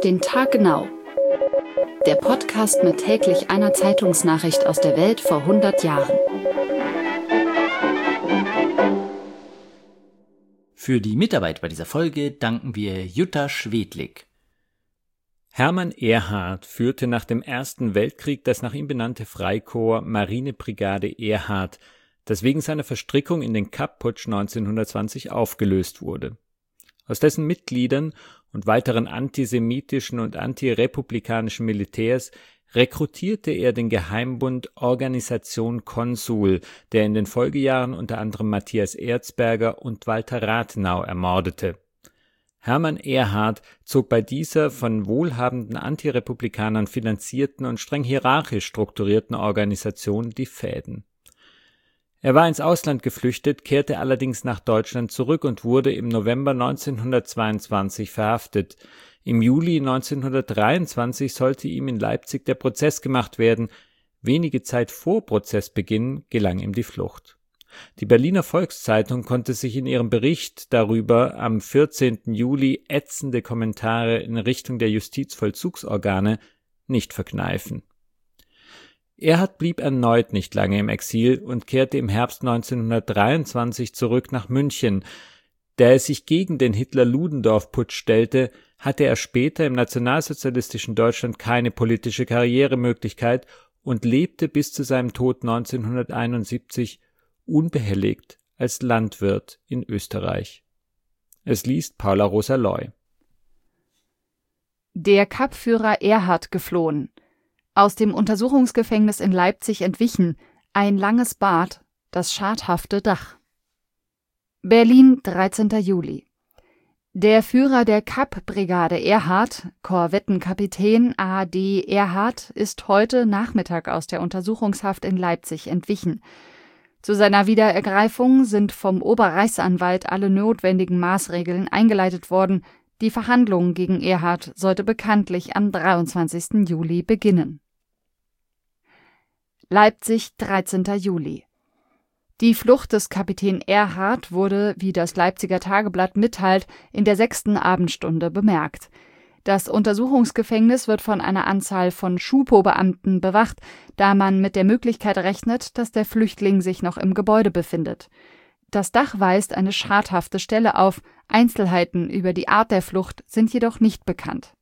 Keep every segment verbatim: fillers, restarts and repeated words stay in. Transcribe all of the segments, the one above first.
Auf den Tag genau. Der Podcast mit täglich einer Zeitungsnachricht aus der Welt vor hundert Jahren. Für die Mitarbeit bei dieser Folge danken wir Jutta Schwedlik. Hermann Ehrhardt führte nach dem Ersten Weltkrieg das nach ihm benannte Freikorps Marinebrigade Ehrhardt, das wegen seiner Verstrickung in den Kapp-Putsch neunzehnhundertzwanzig aufgelöst wurde. Aus dessen Mitgliedern und weiteren antisemitischen und antirepublikanischen Militärs rekrutierte er den Geheimbund Organisation Konsul, der in den Folgejahren unter anderem Matthias Erzberger und Walter Rathenau ermordete. Hermann Ehrhardt zog bei dieser von wohlhabenden Antirepublikanern finanzierten und streng hierarchisch strukturierten Organisation die Fäden. Er war ins Ausland geflüchtet, kehrte allerdings nach Deutschland zurück und wurde im November neunzehnhundertzweiundzwanzig verhaftet. Im Juli neunzehnhundertdreiundzwanzig sollte ihm in Leipzig der Prozess gemacht werden. Wenige Zeit vor Prozessbeginn gelang ihm die Flucht. Die Berliner Volkszeitung konnte sich in ihrem Bericht darüber am vierzehnten Juli ätzende Kommentare in Richtung der Justizvollzugsorgane nicht verkneifen. Ehrhardt blieb erneut nicht lange im Exil und kehrte im Herbst neunzehnhundertdreiundzwanzig zurück nach München. Da er sich gegen den Hitler-Ludendorff-Putsch stellte, hatte er später im nationalsozialistischen Deutschland keine politische Karrieremöglichkeit und lebte bis zu seinem Tod neunzehnhunderteinundsiebzig unbehelligt als Landwirt in Österreich. Es liest Paula Rosa-Loy. Der Kapp-Führer Ehrhardt geflohen. Aus dem Untersuchungsgefängnis in Leipzig entwichen, ein langes Bad, das schadhafte Dach. Berlin, dreizehnter Juli. Der Führer der Kapp-Brigade Ehrhardt, Korvettenkapitän A D Ehrhardt, ist heute Nachmittag aus der Untersuchungshaft in Leipzig entwichen. Zu seiner Wiederergreifung sind vom Oberreichsanwalt alle notwendigen Maßregeln eingeleitet worden. Die Verhandlung gegen Ehrhardt sollte bekanntlich am dreiundzwanzigsten Juli beginnen. Leipzig, dreizehnter Juli. Die Flucht des Kapitän Ehrhardt wurde, wie das Leipziger Tageblatt mitteilt, in der sechsten Abendstunde bemerkt. Das Untersuchungsgefängnis wird von einer Anzahl von Schupo-Beamten bewacht, da man mit der Möglichkeit rechnet, dass der Flüchtling sich noch im Gebäude befindet. Das Dach weist eine schadhafte Stelle auf, Einzelheiten über die Art der Flucht sind jedoch nicht bekannt.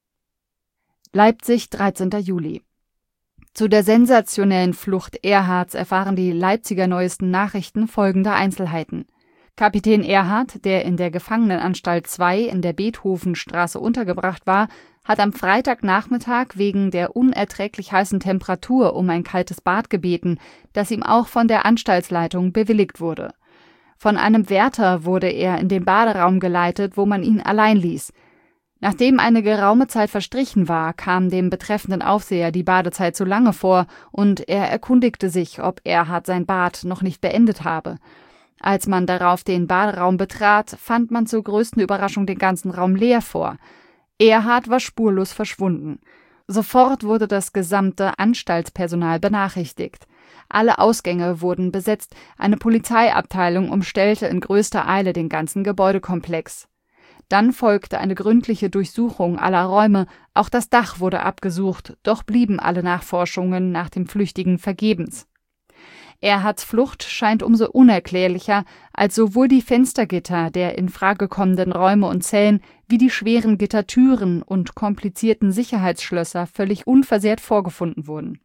Leipzig, dreizehnter Juli. Zu der sensationellen Flucht Ehrhardts erfahren die Leipziger Neuesten Nachrichten folgende Einzelheiten. Kapitän Ehrhardt, der in der Gefangenenanstalt zwei in der Beethovenstraße untergebracht war, hat am Freitagnachmittag wegen der unerträglich heißen Temperatur um ein kaltes Bad gebeten, das ihm auch von der Anstaltsleitung bewilligt wurde. Von einem Wärter wurde er in den Baderaum geleitet, wo man ihn allein ließ. Nachdem eine geraume Zeit verstrichen war, kam dem betreffenden Aufseher die Badezeit zu lange vor und er erkundigte sich, ob Ehrhardt sein Bad noch nicht beendet habe. Als man darauf den Baderaum betrat, fand man zur größten Überraschung den ganzen Raum leer vor. Ehrhardt war spurlos verschwunden. Sofort wurde das gesamte Anstaltspersonal benachrichtigt. Alle Ausgänge wurden besetzt, eine Polizeiabteilung umstellte in größter Eile den ganzen Gebäudekomplex. Dann folgte eine gründliche Durchsuchung aller Räume, auch das Dach wurde abgesucht, doch blieben alle Nachforschungen nach dem Flüchtigen vergebens. Ehrhardts Flucht scheint umso unerklärlicher, als sowohl die Fenstergitter der in Frage kommenden Räume und Zellen wie die schweren Gittertüren und komplizierten Sicherheitsschlösser völlig unversehrt vorgefunden wurden.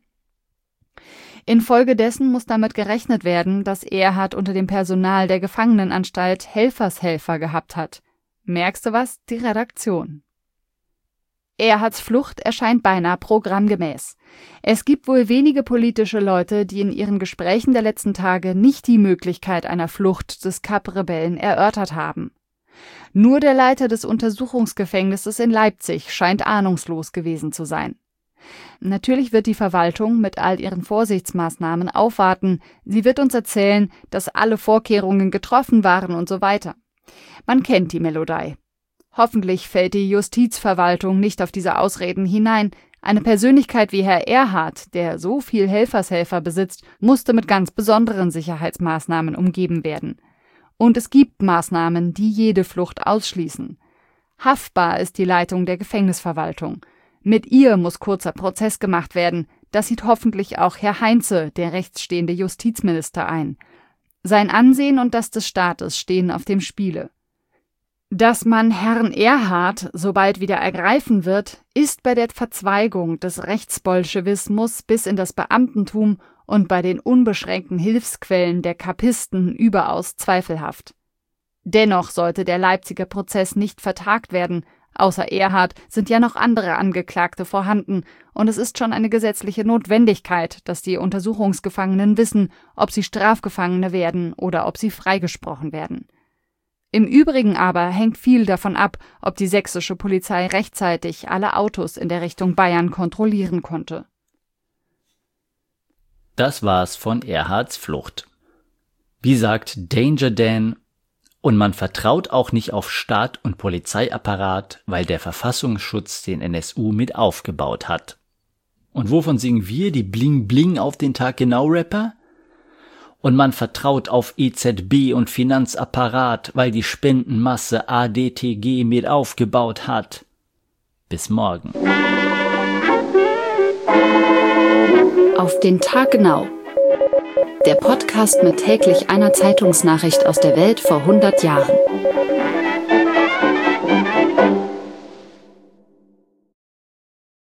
Infolgedessen muss damit gerechnet werden, dass Ehrhardt unter dem Personal der Gefangenenanstalt Helfershelfer gehabt hat. Merkst du was? Die Redaktion. Ehrhardts Flucht erscheint beinahe programmgemäß. Es gibt wohl wenige politische Leute, die in ihren Gesprächen der letzten Tage nicht die Möglichkeit einer Flucht des Kapp-Rebellen erörtert haben. Nur der Leiter des Untersuchungsgefängnisses in Leipzig scheint ahnungslos gewesen zu sein. Natürlich wird die Verwaltung mit all ihren Vorsichtsmaßnahmen aufwarten. Sie wird uns erzählen, dass alle Vorkehrungen getroffen waren und so weiter. Man kennt die Melodie. Hoffentlich fällt die Justizverwaltung nicht auf diese Ausreden hinein. Eine Persönlichkeit wie Herr Ehrhardt, der so viel Helfershelfer besitzt, musste mit ganz besonderen Sicherheitsmaßnahmen umgeben werden. Und es gibt Maßnahmen, die jede Flucht ausschließen. Haftbar ist die Leitung der Gefängnisverwaltung. Mit ihr muss kurzer Prozess gemacht werden. Das sieht hoffentlich auch Herr Heinze, der rechtsstehende Justizminister, ein. Sein Ansehen und das des Staates stehen auf dem Spiele. Dass man Herrn Erhard so bald wieder ergreifen wird, ist bei der Verzweigung des Rechtsbolschewismus bis in das Beamtentum und bei den unbeschränkten Hilfsquellen der Kappisten überaus zweifelhaft. Dennoch sollte der Leipziger Prozess nicht vertagt werden. Außer Erhard sind ja noch andere Angeklagte vorhanden, und es ist schon eine gesetzliche Notwendigkeit, dass die Untersuchungsgefangenen wissen, ob sie Strafgefangene werden oder ob sie freigesprochen werden. Im Übrigen aber hängt viel davon ab, ob die sächsische Polizei rechtzeitig alle Autos in der Richtung Bayern kontrollieren konnte. Das war's von Erhards Flucht. Wie sagt Danger Dan, und man vertraut auch nicht auf Staat und Polizeiapparat, weil der Verfassungsschutz den N S U mit aufgebaut hat. Und wovon singen wir, die Bling Bling auf den Tag genau Rapper? Und man vertraut auf E Z B und Finanzapparat, weil die Spendenmasse A D T G mit aufgebaut hat. Bis morgen. Auf den Tag genau. Der Podcast mit täglich einer Zeitungsnachricht aus der Welt vor hundert Jahren.